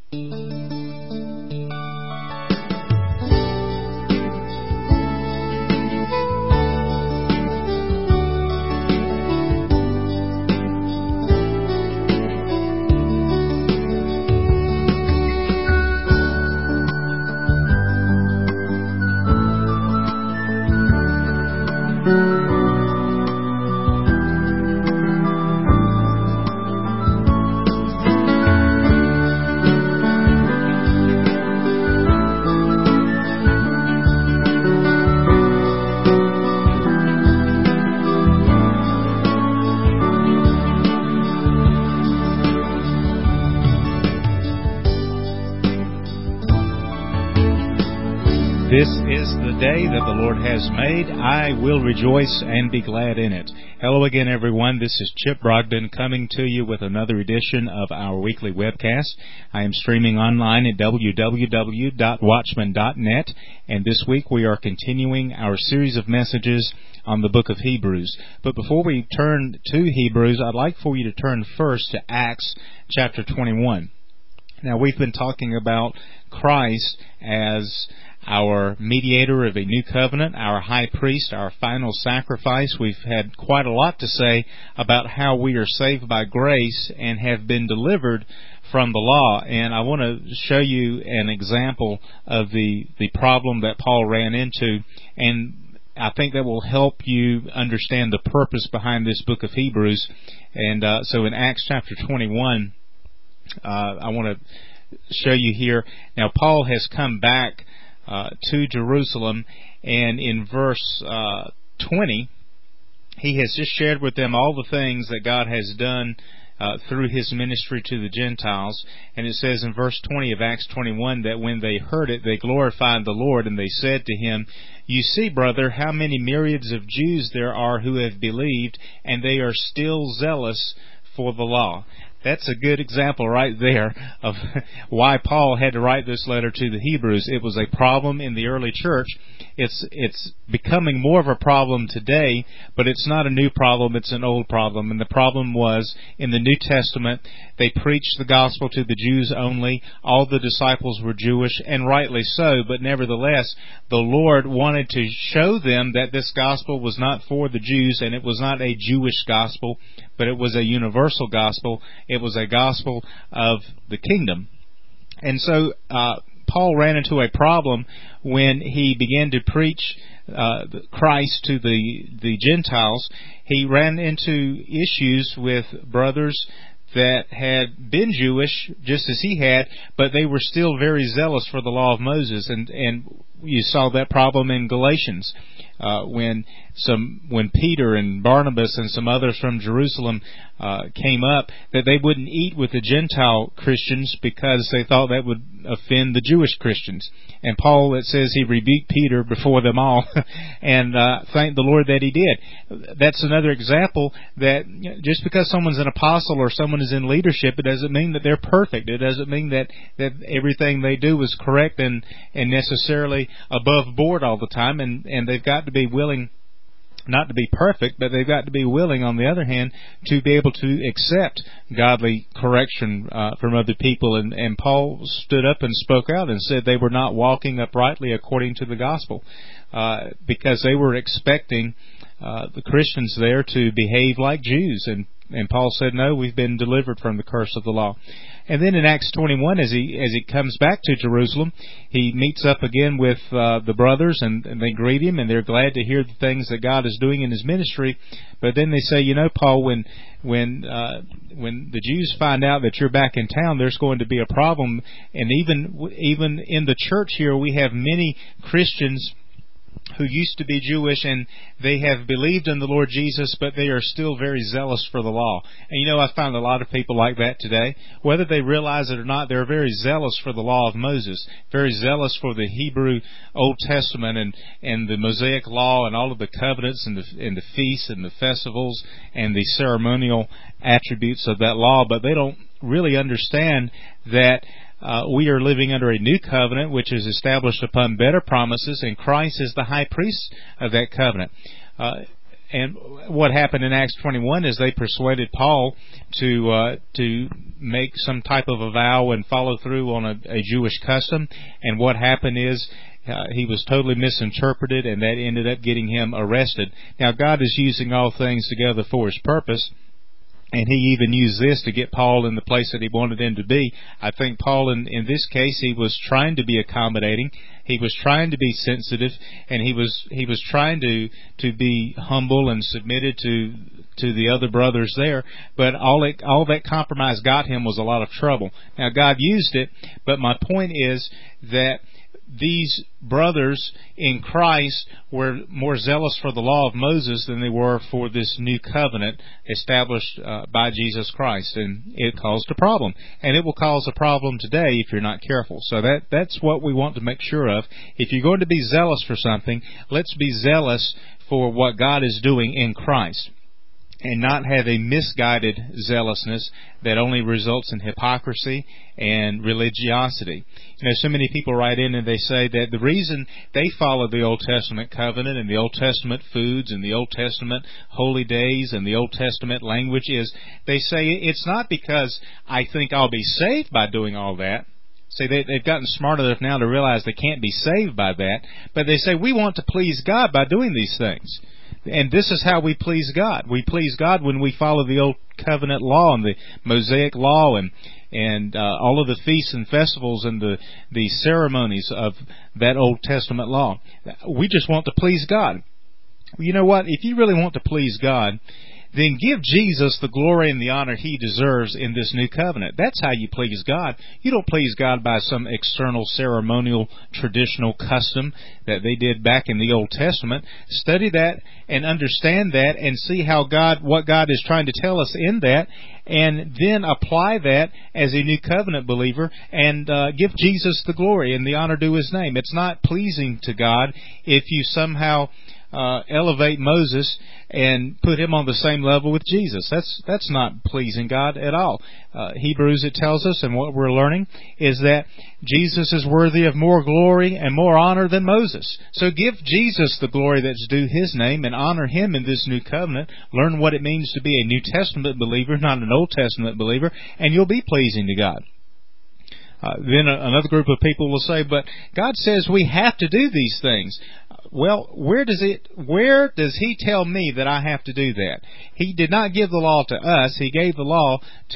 This is the day that the Lord has made. I will rejoice and be glad in it. Hello again, everyone. This is Chip Brogdon coming to you with another edition of our weekly webcast. I am streaming online at www.watchman.net, and this week we are continuing our series of messages on the book of Hebrews. But before we turn to Hebrews, I'd like for you to turn first to Acts chapter 21. Now, we've been talking about Christ as our mediator of a new covenant, our high priest, our final sacrifice. We've had quite a lot to say about how we are saved by grace and have been delivered from the law. And I want to show you an example of the problem that Paul ran into, and I think that will help you understand the purpose behind this book of Hebrews. And so in Acts chapter 21, I want to show you here. Now, Paul has come back to Jerusalem, and in verse 20, he has just shared with them all the things that God has done through his ministry to the Gentiles. And it says in verse 20 of Acts 21 that when they heard it, they glorified the Lord, and they said to him, "You see, brother, how many myriads of Jews there are who have believed, and they are still zealous for the law." That's a good example right there of why Paul had to write this letter to the Hebrews. It was a problem in the early church. It's becoming more of a problem today, but it's not a new problem, it's an old problem. And the problem was, in the New Testament, they preached the gospel to the Jews only. All the disciples were Jewish, and rightly so, but nevertheless, the Lord wanted to show them that this gospel was not for the Jews, and it was not a Jewish gospel, but it was a universal gospel. It was a gospel of the kingdom. And so Paul ran into a problem when he began to preach Christ to the Gentiles. He ran into issues with brothers that had been Jewish, just as he had, but they were still very zealous for the law of Moses. And you saw that problem in Galatians. When Peter and Barnabas and some others from Jerusalem came up, that they wouldn't eat with the Gentile Christians because they thought that would offend the Jewish Christians. And Paul, it says he rebuked Peter before them all, and thanked the Lord that he did. That's another example that just because someone's an apostle or someone is in leadership, it doesn't mean that they're perfect. It doesn't mean that everything they do is correct and necessarily above board all the time, and they've got to be willing, not to be perfect, but they've got to be willing, on the other hand, to be able to accept godly correction from other people. And Paul stood up and spoke out and said they were not walking uprightly according to the gospel, because they were expecting the Christians there to behave like Jews. And Paul said, no, we've been delivered from the curse of the law. And then in Acts 21, as he comes back to Jerusalem, he meets up again with the brothers, and they greet him, and they're glad to hear the things that God is doing in his ministry. But then they say, Paul, when the Jews find out that you're back in town, there's going to be a problem. And even in the church here, we have many Christians who used to be Jewish, and they have believed in the Lord Jesus, but they are still very zealous for the law. And I find a lot of people like that today. Whether they realize it or not, they're very zealous for the law of Moses, very zealous for the Hebrew Old Testament and the Mosaic law and all of the covenants and the feasts and the festivals and the ceremonial attributes of that law, but they don't really understand that we are living under a new covenant which is established upon better promises, and Christ is the high priest of that covenant. And what happened in Acts 21 is they persuaded Paul to make some type of a vow and follow through on a Jewish custom. And what happened is he was totally misinterpreted, and that ended up getting him arrested. Now, God is using all things together for His purpose. And He even used this to get Paul in the place that He wanted him to be. I think Paul, in this case, he was trying to be accommodating. He was trying to be sensitive, and he was trying to be humble and submitted to the other brothers there. But all that compromise got him was a lot of trouble. Now, God used it, but my point is that these brothers in Christ were more zealous for the law of Moses than they were for this new covenant established by Jesus Christ, and it caused a problem. And it will cause a problem today if you're not careful. So that's what we want to make sure of. If you're going to be zealous for something, let's be zealous for what God is doing in Christ, and not have a misguided zealousness that only results in hypocrisy and religiosity. So many people write in and they say that the reason they follow the Old Testament covenant and the Old Testament foods and the Old Testament holy days and the Old Testament language is, they say, it's not because I think I'll be saved by doing all that. See, they've gotten smart enough now to realize they can't be saved by that, but they say, we want to please God by doing these things. And this is how we please God. We please God when we follow the Old Covenant law and the Mosaic law and all of the feasts and festivals and the ceremonies of that Old Testament law. We just want to please God. You know what? If you really want to please God, then give Jesus the glory and the honor He deserves in this new covenant. That's how you please God. You don't please God by some external ceremonial traditional custom that they did back in the Old Testament. Study that and understand that and see what God is trying to tell us in that, and then apply that as a new covenant believer and give Jesus the glory and the honor due His name. It's not pleasing to God if you somehow elevate Moses and put him on the same level with Jesus. That's not pleasing God at all. Hebrews, it tells us, and what we're learning is that Jesus is worthy of more glory and more honor than Moses. So give Jesus the glory that's due His name and honor Him in this new covenant. Learn what it means to be a New Testament believer, not an Old Testament believer, and you'll be pleasing to God. Then another group of people will say, but God says we have to do these things. Well, where does He tell me that I have to do that? He did not give the law to us. He gave the law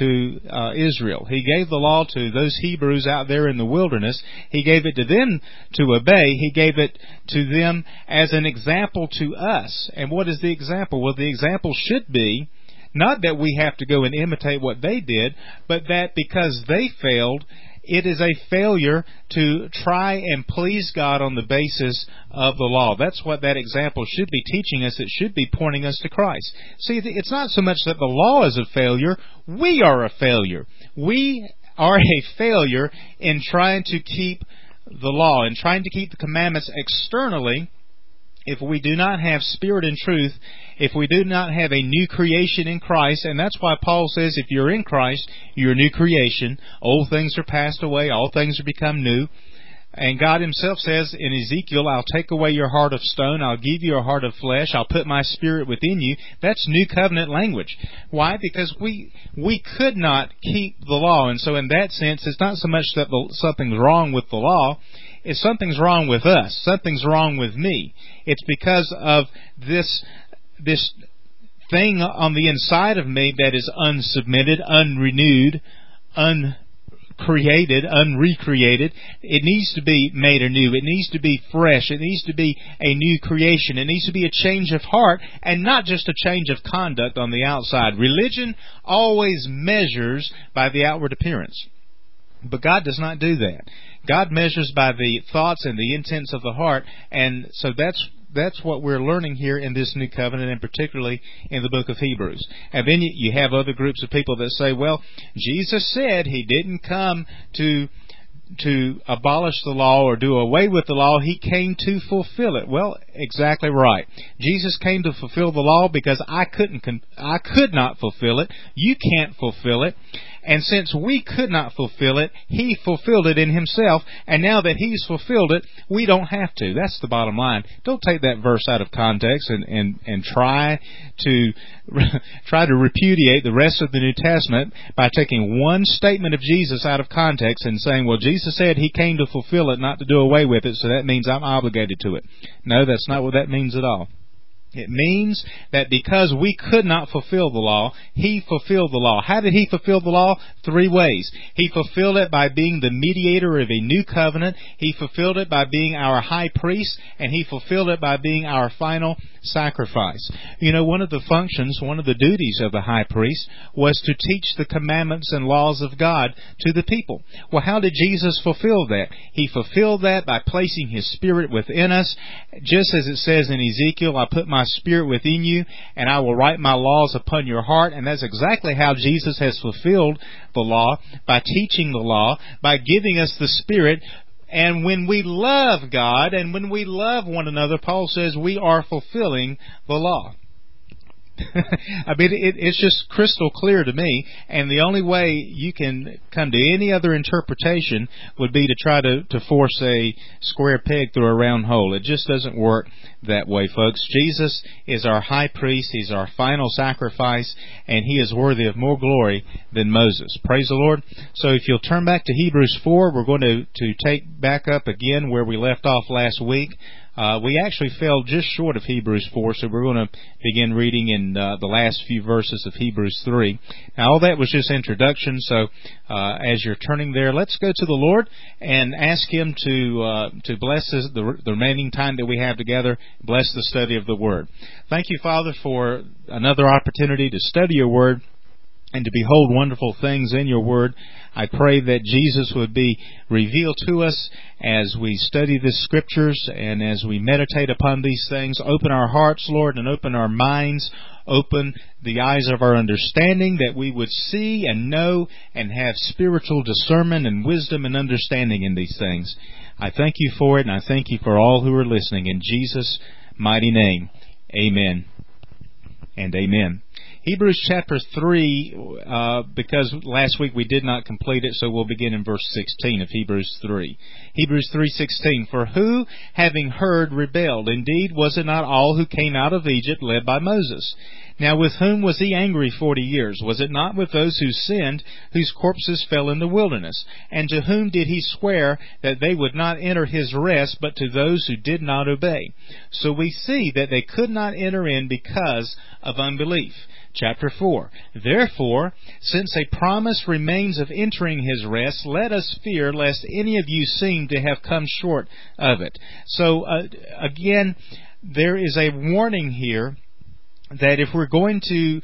to Israel. He gave the law to those Hebrews out there in the wilderness. He gave it to them to obey. He gave it to them as an example to us. And what is the example? Well, the example should be not that we have to go and imitate what they did, but that because they failed, it is a failure to try and please God on the basis of the law. That's what that example should be teaching us. It should be pointing us to Christ. See, it's not so much that the law is a failure. We are a failure. We are a failure in trying to keep the law and trying to keep the commandments externally. If we do not have spirit and truth, if we do not have a new creation in Christ, and that's why Paul says if you're in Christ, you're a new creation. Old things are passed away, all things are become new. And God Himself says in Ezekiel, I'll take away your heart of stone, I'll give you a heart of flesh, I'll put my spirit within you. That's new covenant language. Why? Because we could not keep the law. And so in that sense, it's not so much that something's wrong with the law, it's something's wrong with us. Something's wrong with me. It's because of this thing on the inside of me that is unsubmitted, unrenewed, uncreated, unrecreated. It needs to be made anew. It needs to be fresh. It needs to be a new creation. It needs to be a change of heart and not just a change of conduct on the outside. Religion always measures by the outward appearance. But God does not do that. God measures by the thoughts and the intents of the heart, and so that's what we're learning here in this new covenant, and particularly in the book of Hebrews. And then you have other groups of people that say, well, Jesus said He didn't come to abolish the law or do away with the law. He came to fulfill it. Well, exactly right. Jesus came to fulfill the law because I could not fulfill it. You can't fulfill it. And since we could not fulfill it, He fulfilled it in Himself. And now that He's fulfilled it, we don't have to. That's the bottom line. Don't take that verse out of context and try to repudiate the rest of the New Testament by taking one statement of Jesus out of context and saying, well, Jesus said He came to fulfill it, not to do away with it, so that means I'm obligated to it. No, that's not what that means at all. It means that because we could not fulfill the law, He fulfilled the law. How did He fulfill the law? 3 ways. He fulfilled it by being the mediator of a new covenant. He fulfilled it by being our high priest. And He fulfilled it by being our final sacrifice. You know, one of the functions, one of the duties of the high priest was to teach the commandments and laws of God to the people. Well, how did Jesus fulfill that? He fulfilled that by placing His Spirit within us. Just as it says in Ezekiel, I put my Spirit within you, and I will write my laws upon your heart. And that's exactly how Jesus has fulfilled the law, by teaching the law, by giving us the Spirit. And when we love God and when we love one another, Paul says we are fulfilling the law. I mean, it's just crystal clear to me, and the only way you can come to any other interpretation would be to try to force a square peg through a round hole. It just doesn't work that way, folks. Jesus is our high priest. He's our final sacrifice, and He is worthy of more glory than Moses. Praise the Lord. So if you'll turn back to Hebrews 4, we're going to take back up again where we left off last week. We actually fell just short of Hebrews 4, so we're going to begin reading in the last few verses of Hebrews 3. Now, all that was just introduction, so as you're turning there, let's go to the Lord and ask Him to bless us, the remaining time that we have together, bless the study of the Word. Thank you, Father, for another opportunity to study Your Word and to behold wonderful things in Your Word. I pray that Jesus would be revealed to us as we study the Scriptures and as we meditate upon these things. Open our hearts, Lord, and open our minds. Open the eyes of our understanding, that we would see and know and have spiritual discernment and wisdom and understanding in these things. I thank You for it, and I thank You for all who are listening. In Jesus' mighty name, amen and amen. Hebrews chapter 3, because last week we did not complete it, so we'll begin in verse 16 of Hebrews 3. Hebrews 3:16, for who, having heard, rebelled? Indeed, was it not all who came out of Egypt led by Moses? Now with whom was He angry 40 years? Was it not with those who sinned, whose corpses fell in the wilderness? And to whom did He swear that they would not enter His rest, but to those who did not obey? So we see that they could not enter in because of unbelief. Chapter 4, therefore, since a promise remains of entering His rest, let us fear lest any of you seem to have come short of it. So, again, there is a warning here that if we're going to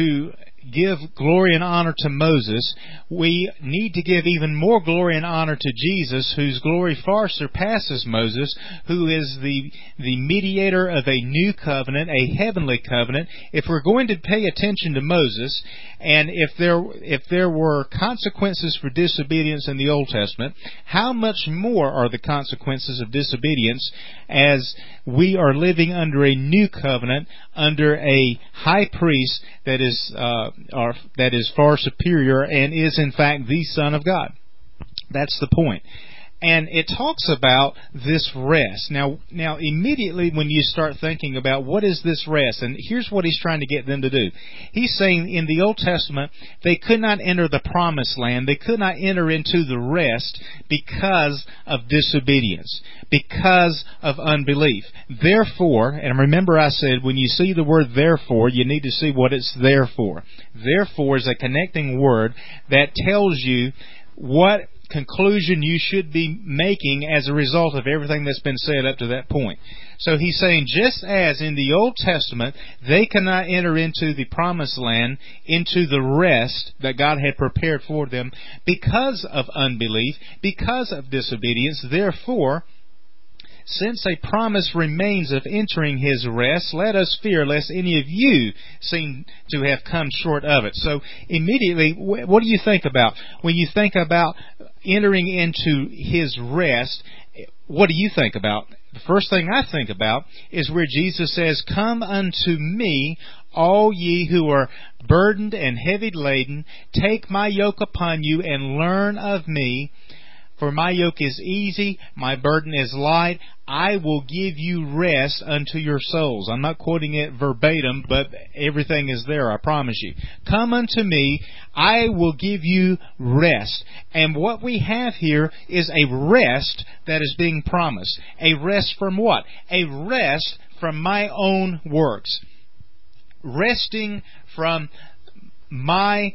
give glory and honor to Moses, we need to give even more glory and honor to Jesus, whose glory far surpasses Moses, who is the mediator of a new covenant, a heavenly covenant. If we're going to pay attention to Moses, and if there were consequences for disobedience in the Old Testament, how much more are the consequences of disobedience as we are living under a new covenant, under a high priest that is far superior and is in fact the Son of God. That's the point. And it talks about this rest. Now immediately when you start thinking about what is this rest, and here's what He's trying to get them to do. He's saying in the Old Testament, they could not enter the promised land. They could not enter into the rest because of disobedience, because of unbelief. Therefore, and remember I said when you see the word therefore, you need to see what it's there for. Therefore is a connecting word that tells you what conclusion you should be making as a result of everything that's been said up to that point. So He's saying, just as in the Old Testament they cannot enter into the promised land, into the rest that God had prepared for them because of unbelief, because of disobedience, therefore, since a promise remains of entering His rest, let us fear lest any of you seem to have come short of it. So immediately, what do you think about? When you think about entering into His rest, what do you think about? The first thing I think about is where Jesus says, come unto me, all ye who are burdened and heavy laden, take my yoke upon you and learn of me. For my yoke is easy, my burden is light. I will give you rest unto your souls. I'm not quoting it verbatim, but everything is there, I promise you. Come unto me, I will give you rest. And what we have here is a rest that is being promised. A rest from what? A rest from my own works. Resting from my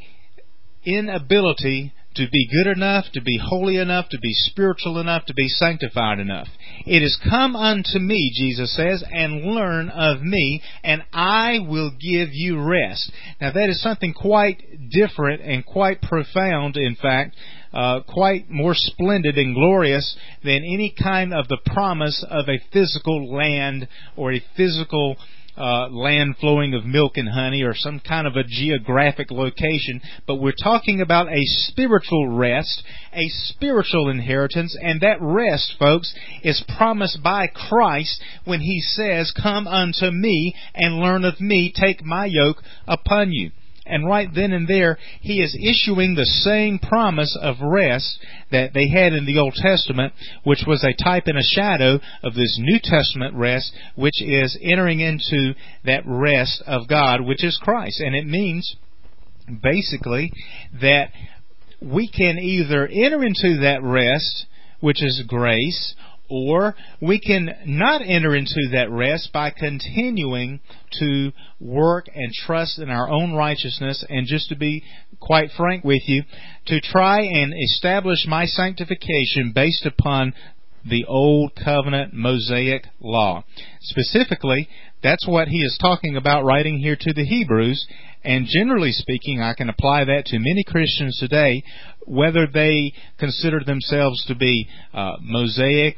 inability to be good enough, to be holy enough, to be spiritual enough, to be sanctified enough. It is come unto me, Jesus says, and learn of me, and I will give you rest. Now that is something quite different and quite profound, in fact, quite more splendid and glorious than any kind of the promise of a physical land or a physical land flowing of milk and honey or some kind of a geographic location, but we're talking about a spiritual rest, a spiritual inheritance, and that rest, folks, is promised by Christ when He says, come unto me and learn of me, take my yoke upon you. And right then and there, He is issuing the same promise of rest that they had in the Old Testament, which was a type and a shadow of this New Testament rest, which is entering into that rest of God, which is Christ. And it means, basically, that we can either enter into that rest, which is grace, or we can not enter into that rest by continuing to work and trust in our own righteousness, and just to be quite frank with you, to try and establish my sanctification based upon the Old Covenant Mosaic law. Specifically, that's what he is talking about writing here to the Hebrews, and generally speaking, I can apply that to many Christians today, whether they consider themselves to be Mosaic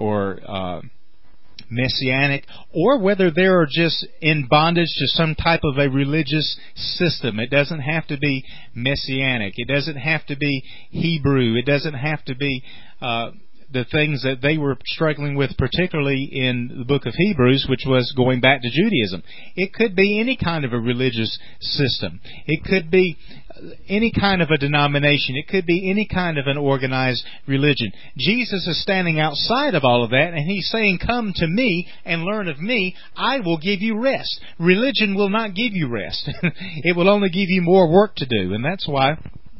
or Messianic, or whether they are just in bondage to some type of a religious system. It doesn't have to be Messianic. It doesn't have to be Hebrew. It doesn't have to be the things that they were struggling with, particularly in the book of Hebrews, which was going back to Judaism. It could be any kind of a religious system. It could be any kind of a denomination. It could be any kind of an organized religion. Jesus is standing outside of all of that, and He's saying, come to me and learn of me. I will give you rest. Religion will not give you rest. It will only give you more work to do, and that's why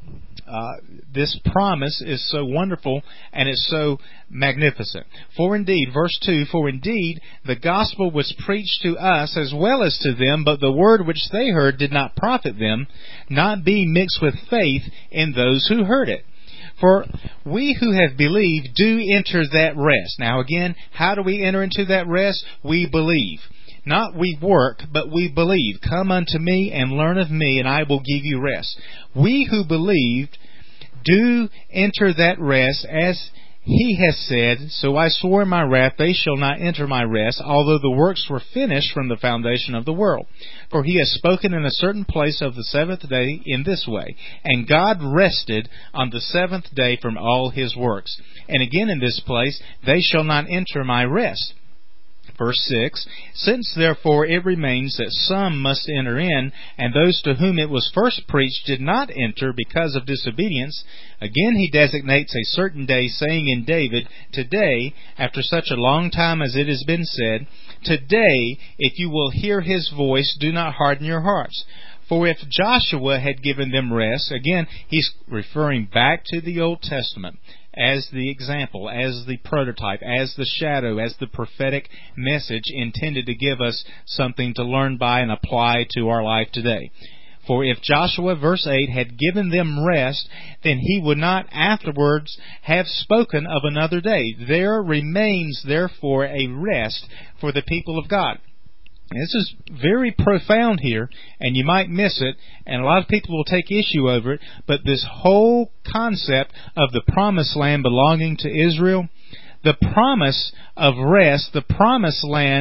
this promise is so wonderful and is so magnificent. For indeed, verse 2, for indeed the gospel was preached to us as well as to them, but the word which they heard did not profit them, not being mixed with faith in those who heard it. For we who have believed do enter that rest. Now again, how do we enter into that rest? We believe. Not we work, but we believe. Come unto me and learn of me, and I will give you rest. We who believed do enter that rest, as He has said, so I swore in my wrath, they shall not enter my rest, although the works were finished from the foundation of the world. For He has spoken in a certain place of the seventh day in this way, and God rested on the seventh day from all His works. And again in this place, they shall not enter my rest. Verse 6, since therefore it remains that some must enter in, and those to whom it was first preached did not enter because of disobedience, again He designates a certain day, saying in David, today, after such a long time as it has been said, today, if you will hear His voice, do not harden your hearts. For if Joshua had given them rest, again, he's referring back to the Old Testament as the example, as the prototype, as the shadow, as the prophetic message intended to give us something to learn by and apply to our life today. For if Joshua, verse 8, had given them rest, then he would not afterwards have spoken of another day. There remains, therefore, a rest for the people of God. This is very profound here, and you might miss it, and a lot of people will take issue over it, but this whole concept of the promised land belonging to Israel, the promise of rest, the promised land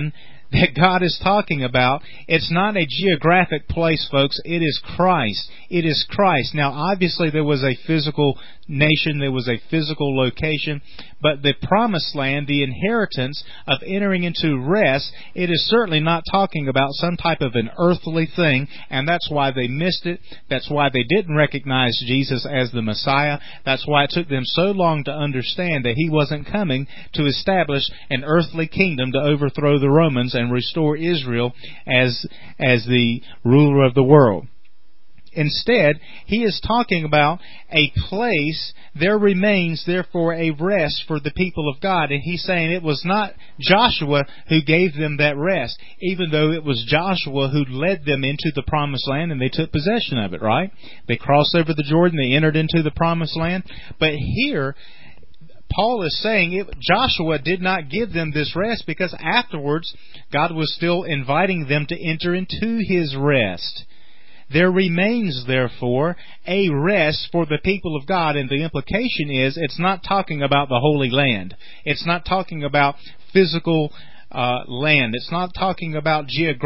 that God is talking about, it's not a geographic place, folks. It is Christ. It is Christ. Now, obviously, there was a physical nation. There was a physical location. But the promised land, the inheritance of entering into rest, it is certainly not talking about some type of an earthly thing. And that's why they missed it. That's why they didn't recognize Jesus as the Messiah. That's why it took them so long to understand that He wasn't coming to establish an earthly kingdom to overthrow the Romans and restore Israel as the ruler of the world. Instead, He is talking about a place. There remains, therefore, a rest for the people of God. And He's saying it was not Joshua who gave them that rest, even though it was Joshua who led them into the promised land and they took possession of it, right? They crossed over the Jordan, they entered into the promised land. But here, Paul is saying Joshua did not give them this rest because afterwards God was still inviting them to enter into His rest. There remains, therefore, a rest for the people of God, and the implication is it's not talking about the Holy Land. It's not talking about physical land. It's not talking about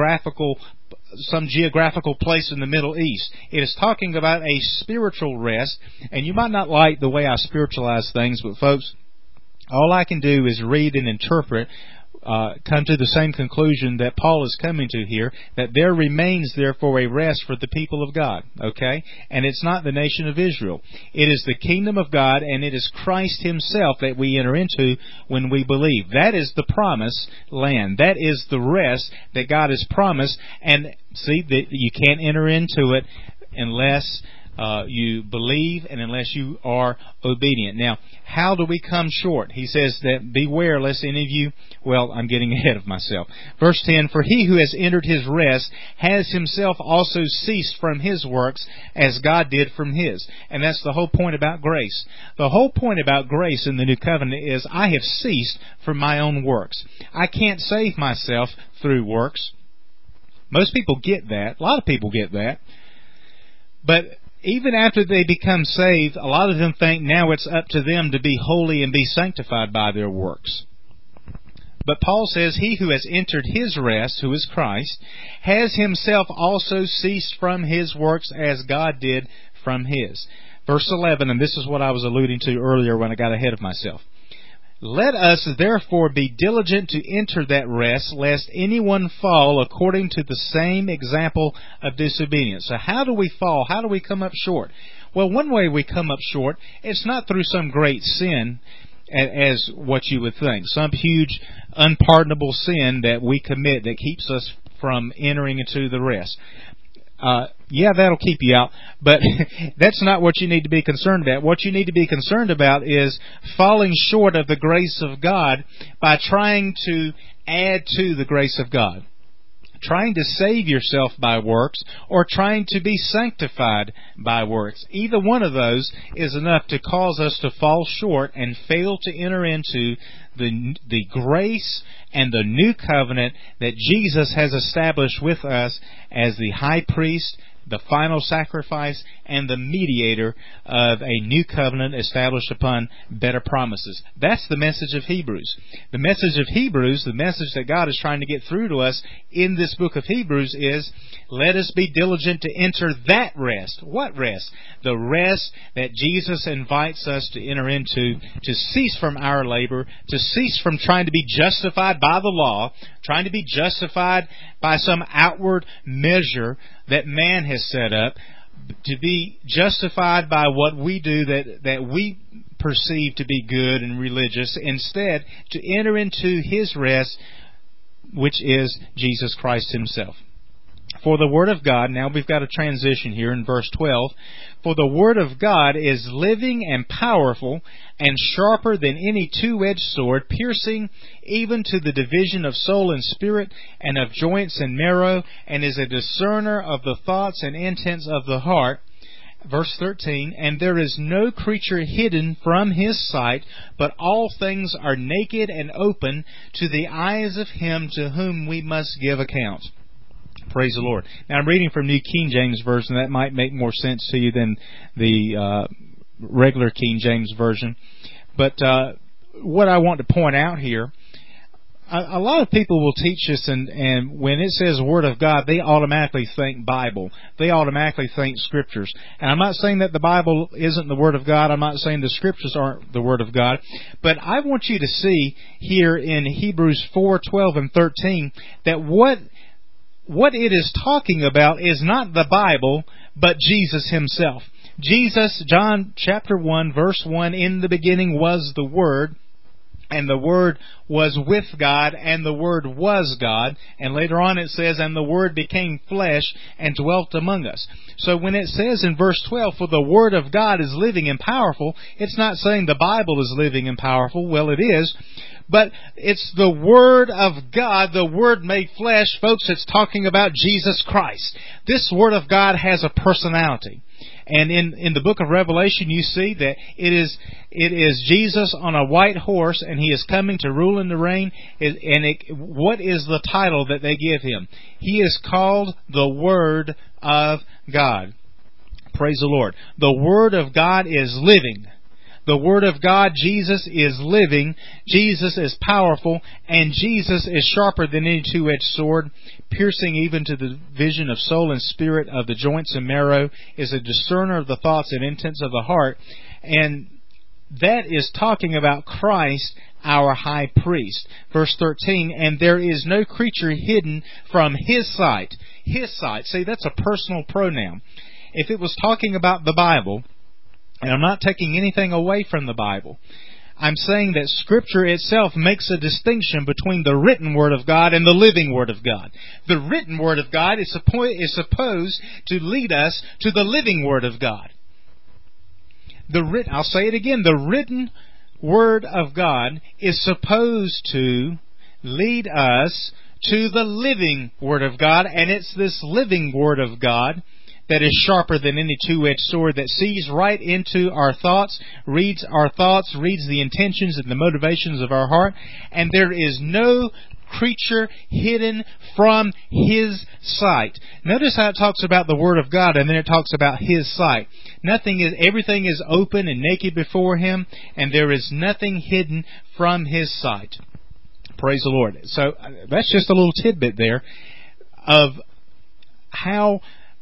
some geographical place in the Middle East. It is talking about a spiritual rest, and you might not like the way I spiritualize things, but folks, all I can do is read and interpret, come to the same conclusion that Paul is coming to here, that there remains therefore a rest for the people of God, okay? And it's not the nation of Israel. It is the kingdom of God, and it is Christ Himself that we enter into when we believe. That is the promised land. That is the rest that God has promised, and see, that you can't enter into it unless you believe and unless you are obedient. Now, how do we come short? He says that beware lest any of you, well, I'm getting ahead of myself. Verse 10, for he who has entered his rest has himself also ceased from his works as God did from His. And that's the whole point about grace. The whole point about grace in the New Covenant is I have ceased from my own works. I can't save myself through works. Most people get that. A lot of people get that. But even after they become saved, a lot of them think now it's up to them to be holy and be sanctified by their works. But Paul says, he who has entered his rest, who is Christ, has himself also ceased from his works as God did from His. Verse 11, and this is what I was alluding to earlier when I got ahead of myself. Let us therefore be diligent to enter that rest, lest anyone fall according to the same example of disobedience. So how do we fall? How do we come up short? Well, one way we come up short, it's not through some great sin, as what you would think. Some huge, unpardonable sin that we commit that keeps us from entering into the rest. Yeah, that'll keep you out, but that's not what you need to be concerned about. What you need to be concerned about is falling short of the grace of God by trying to add to the grace of God. Trying to save yourself by works or trying to be sanctified by works. Either one of those is enough to cause us to fall short and fail to enter into the grace and the new covenant that Jesus has established with us as the high priest, the final sacrifice, and the mediator of a new covenant established upon better promises. That's the message of Hebrews. The message of Hebrews, the message that God is trying to get through to us in this book of Hebrews is, let us be diligent to enter that rest. What rest? The rest that Jesus invites us to enter into, to cease from our labor, to cease from trying to be justified by the law, trying to be justified by some outward measure that man has set up, to be justified by what we do that we perceive to be good and religious, instead to enter into His rest, which is Jesus Christ Himself. For the Word of God, now we've got a transition here in verse 12. For the Word of God is living and powerful and sharper than any two-edged sword, piercing even to the division of soul and spirit and of joints and marrow, and is a discerner of the thoughts and intents of the heart. Verse 13, and there is no creature hidden from His sight, but all things are naked and open to the eyes of Him to whom we must give account. Praise the Lord. Now I'm reading from New King James Version. That might make more sense to you than the regular King James Version. But what I want to point out here, a lot of people will teach us, and when it says Word of God, they automatically think Bible. They automatically think Scriptures. And I'm not saying that the Bible isn't the Word of God. I'm not saying the Scriptures aren't the Word of God. But I want you to see here in Hebrews 4:12 and 13 that what it is talking about is not the Bible, but Jesus Himself. Jesus, John chapter 1, verse 1, in the beginning was the Word, and the Word was with God, and the Word was God. And later on it says, and the Word became flesh and dwelt among us. So when it says in verse 12, for the Word of God is living and powerful, it's not saying the Bible is living and powerful. Well, it is. But it's the Word of God, the Word made flesh. Folks, it's talking about Jesus Christ. This Word of God has a personality. And in the book of Revelation, you see that it is Jesus on a white horse, and He is coming to rule and to reign. What is the title that they give Him? He is called the Word of God. Praise the Lord. The Word of God is living. The Word of God, Jesus, is living. Jesus is powerful. And Jesus is sharper than any two-edged sword, piercing even to the vision of soul and spirit, of the joints and marrow, is a discerner of the thoughts and intents of the heart. And that is talking about Christ, our high priest. Verse 13, and there is no creature hidden from His sight. His sight. See, that's a personal pronoun. If it was talking about the Bible, and I'm not taking anything away from the Bible, I'm saying that Scripture itself makes a distinction between the written Word of God and the living Word of God. The written Word of God is supposed to lead us to the living Word of God. I'll say it again. The written Word of God is supposed to lead us to the living Word of God, and it's this living Word of God that is sharper than any two-edged sword, that sees right into our thoughts, reads the intentions and the motivations of our heart, and there is no creature hidden from His sight. Notice how it talks about the Word of God, and then it talks about His sight. Everything is open and naked before Him, and there is nothing hidden from His sight. Praise the Lord. So that's just a little tidbit there of how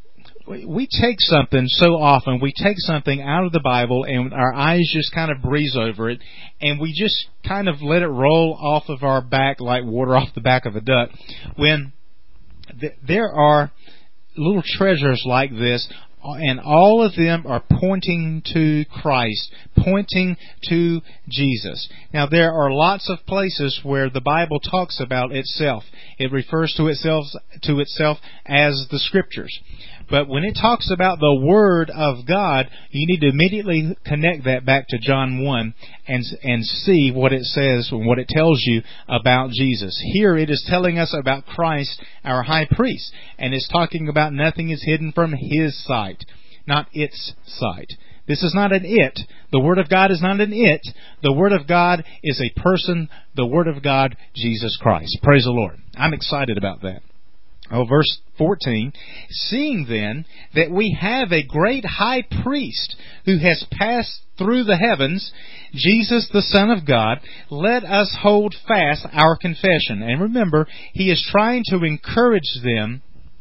we take something so often, we take something out of the Bible and our eyes just kind of breeze over it, and we just kind of let it roll off of our back like water off the back of a duck, when there are little treasures like this, and all of them are pointing to Christ, pointing to Jesus. Now, there are lots of places where the Bible talks about itself. It refers to itself as the Scriptures. But when it talks about the Word of God, you need to immediately connect that back to John 1 and see what it says and what it tells you about Jesus. Here it is telling us about Christ, our high priest, and it's talking about nothing is hidden from His sight, not its sight. This is not an it. The Word of God is not an it. The Word of God is a person, the Word of God, Jesus Christ. Praise the Lord. I'm excited about that. Verse 14, seeing then that we have a great high priest who has passed through the heavens, Jesus the Son of God, let us hold fast our confession. And remember, he is trying to encourage them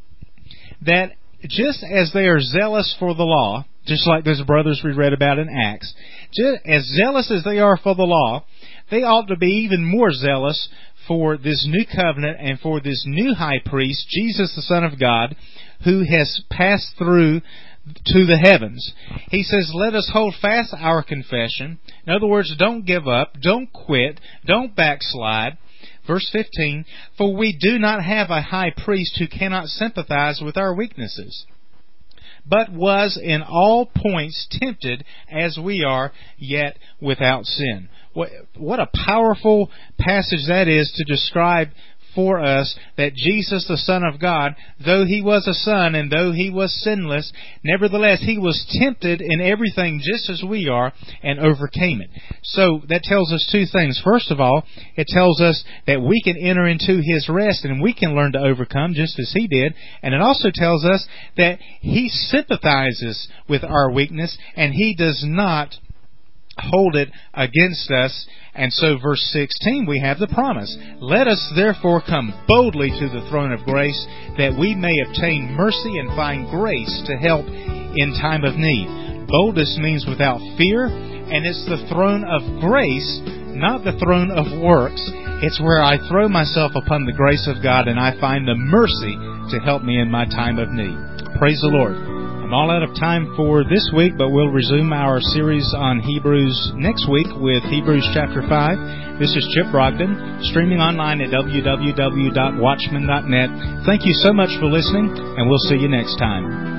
that just as they are zealous for the law, just like those brothers we read about in Acts, just as zealous as they are for the law, they ought to be even more zealous for this new covenant and for this new high priest, Jesus the Son of God, who has passed through to the heavens. He says, let us hold fast our confession. In other words, don't give up, don't quit, don't backslide. Verse 15, for we do not have a high priest who cannot sympathize with our weaknesses, but was in all points tempted as we are, yet without sin. What a powerful passage that is to describe for us that Jesus, the Son of God, though He was a Son and though He was sinless, nevertheless He was tempted in everything just as we are and overcame it. So that tells us two things. First of all, it tells us that we can enter into His rest and we can learn to overcome just as He did. And it also tells us that He sympathizes with our weakness and He does not hold it against us. And so verse 16, we have the promise. Let us therefore come boldly to the throne of grace, that we may obtain mercy and find grace to help in time of need. Boldness means without fear, and it's the throne of grace, not the throne of works. It's where I throw myself upon the grace of God and I find the mercy to help me in my time of need. Praise the Lord. I'm all out of time for this week, but we'll resume our series on Hebrews next week with Hebrews chapter 5. This is Chip Brogdon, streaming online at www.watchman.net. Thank you so much for listening, and we'll see you next time.